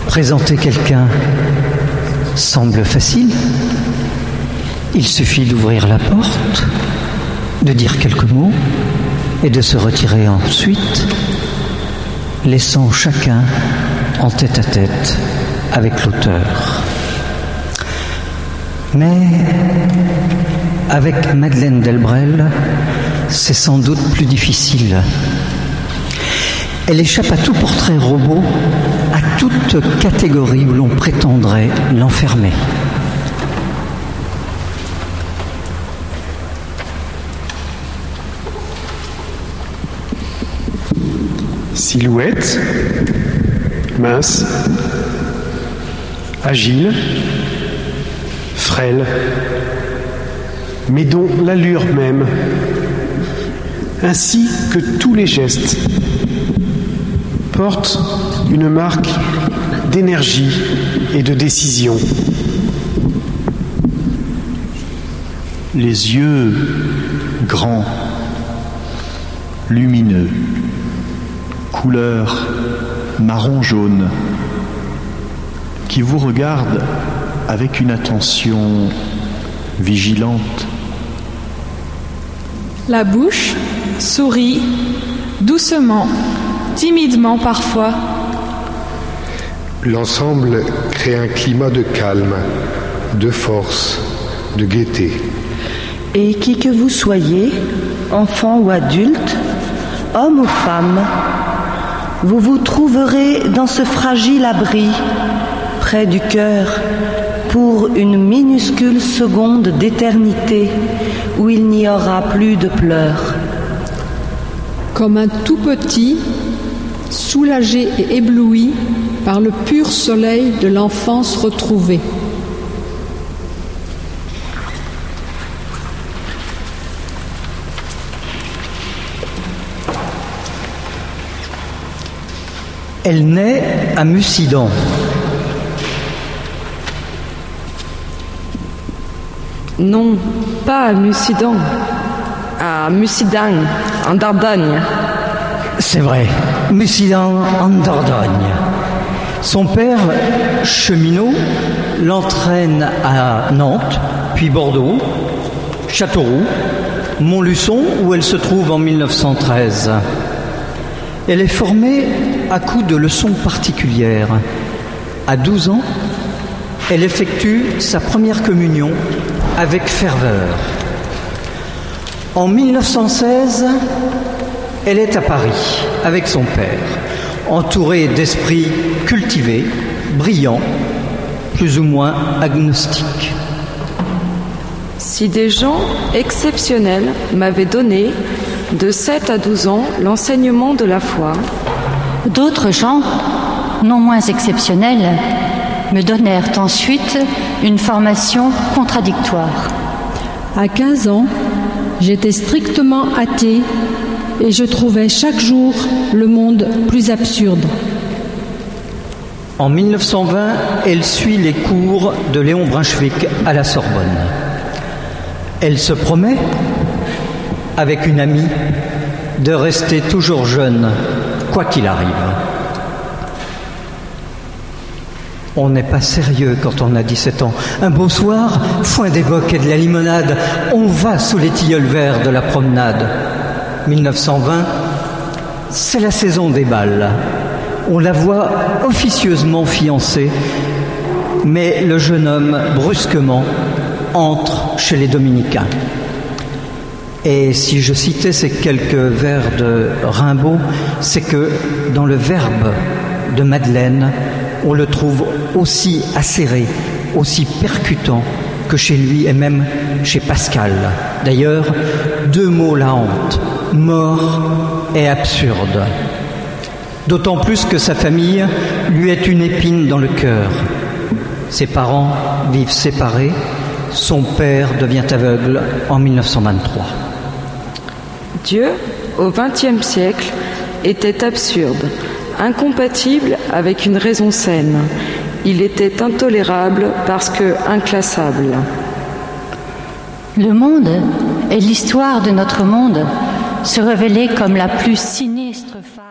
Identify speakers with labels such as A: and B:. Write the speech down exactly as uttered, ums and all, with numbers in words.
A: Présenter quelqu'un semble facile. Il suffit d'ouvrir la porte, de dire quelques mots et de se retirer ensuite, laissant chacun en tête-à-tête avec l'auteur. Mais avec Madeleine Delbrel, c'est sans doute plus difficile. Elle échappe à tout portrait robot, à toute catégorie où l'on prétendrait l'enfermer.
B: Silhouette, mince, agile, frêle, mais dont l'allure même, ainsi que tous les gestes, portent une marque d'énergie et de décision.
C: Les yeux grands, lumineux, couleur marron-jaune, qui vous regardent avec une attention vigilante.
D: La bouche sourit doucement, timidement parfois.
E: L'ensemble crée un climat de calme, de force, de gaieté.
F: Et qui que vous soyez, enfant ou adulte, homme ou femme, vous vous trouverez dans ce fragile abri, près du cœur, pour une minuscule seconde d'éternité où il n'y aura plus de pleurs.
G: Comme un tout petit, soulagé et ébloui par le pur soleil de l'enfance retrouvée.
A: Elle naît à Mussidan.
H: Non, pas à Mussidan, à Mussidan, en Dordogne.
A: C'est vrai, Mussidan en Dordogne. Son père, cheminot, l'entraîne à Nantes, puis Bordeaux, Châteauroux, Montluçon, où elle se trouve en mille neuf cent treize. Elle est formée à coups de leçons particulières. À douze ans, elle effectue sa première communion avec ferveur. En mille neuf cent seize, elle est à Paris avec son père, entourée d'esprits cultivés, brillants, plus ou moins agnostiques.
H: Si des gens exceptionnels m'avaient donné, de sept à douze ans, l'enseignement de la foi,
I: d'autres gens, non moins exceptionnels, me donnèrent ensuite une formation contradictoire.
G: À quinze ans, j'étais strictement athée et je trouvais chaque jour le monde plus absurde.
A: En mille neuf cent vingt, elle suit les cours de Léon Brunswick à la Sorbonne. Elle se promet, avec une amie, de rester toujours jeune, quoi qu'il arrive. On n'est pas sérieux quand on a dix-sept ans. Un beau soir, foin des bocs et de la limonade, on va sous les tilleuls verts de la promenade. mille neuf cent vingt, c'est la saison des bals. On la voit officieusement fiancée, mais le jeune homme, brusquement, entre chez les dominicains. Et si je citais ces quelques vers de Rimbaud, c'est que dans le verbe de Madeleine, on le trouve aussi acéré, aussi percutant que chez lui et même chez Pascal. D'ailleurs, deux mots la hantent, mort et absurde. D'autant plus que sa famille lui est une épine dans le cœur. Ses parents vivent séparés, son père devient aveugle en mille neuf cent vingt-trois.
H: Dieu, au vingtième siècle, était absurde, incompatible avec une raison saine. Il était intolérable parce que inclassable.
I: Le monde et l'histoire de notre monde se révélaient comme la plus sinistre phase.